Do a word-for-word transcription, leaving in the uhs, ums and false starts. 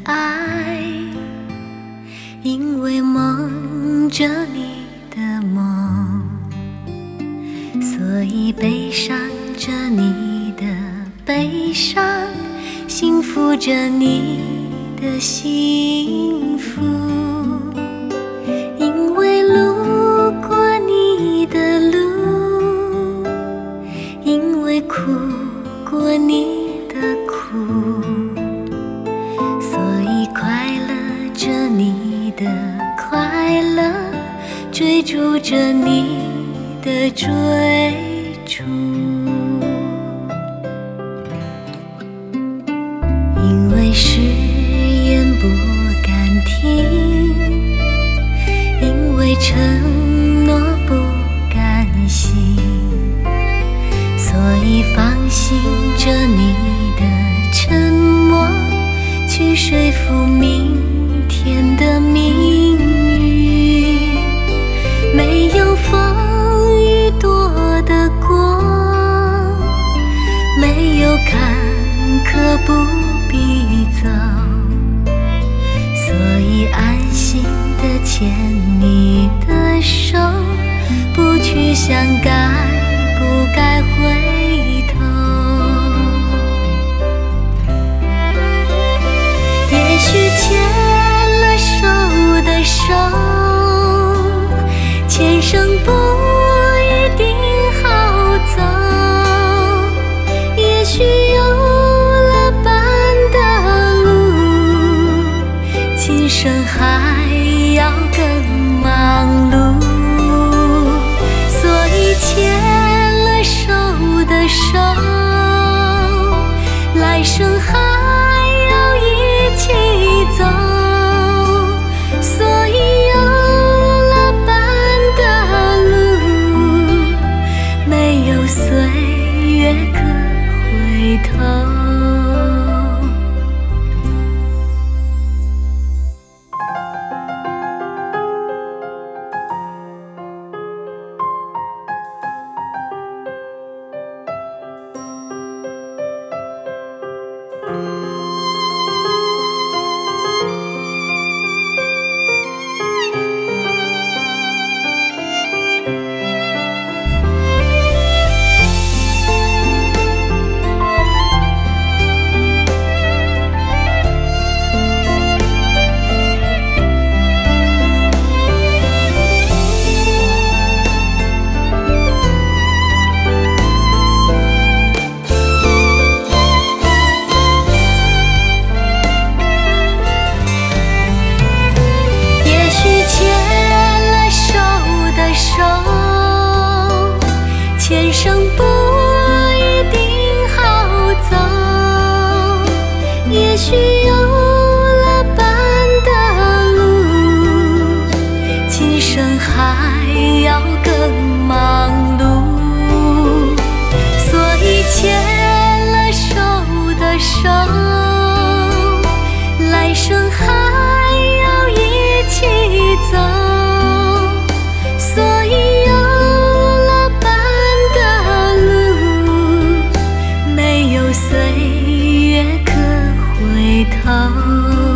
爱，因为梦着你的梦，所以悲伤着你的悲伤，幸福着你的幸福。因为路过你的路，因为苦过你的苦，所以快乐着你的快乐，追逐着你的追逐。因为誓言不敢听，因为承诺不甘心，所以放心着你的沉默，去说服明天的命运。没有风雨多的光，没有坎坷不必走，所以安心的牵你的手，不去想该不该回头。也许牵了手的手，前生不一定好走，也许有了伴的路，今生还要更忙碌。所以牵了手的手，来生还要一起走。所以有了伴的路，没有岁月可回头。前生不一定好走，也许有了伴的路，今生还要更忙碌。所以牵了手的手，来生还要一起走。所以有了伴的路，没有岁月可回头。